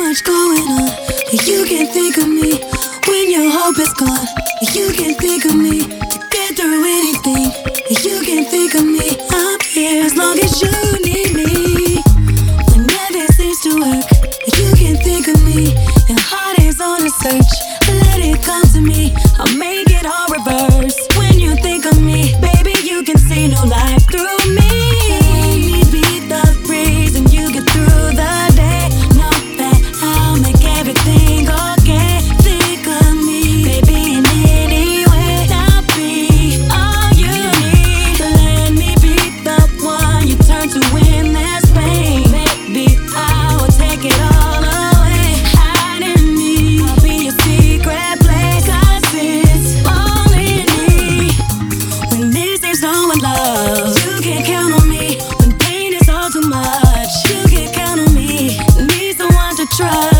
much going on. You can't think of me when your hope is gone. You can't think of me to get through anything. You can't think of me. I'm here as long as you need me. When nothing seems to work, you can't think of me. Your heart is on a search. Let it come to me. I'll make it all reverse. When you think of me, baby, you can see no life through me. Let me be the reason you get through the day. Know that I'll make everything okay. Think of me, baby, in any way. I'll be all you need. Let me be the one you turn to when there's pain. Baby, I will take it all away. Hide in me, I'll be your secret place. 'Cause it's only me. When this is no one love, you can count on me. When pain is all too much, you can count on me. Need someone to trust.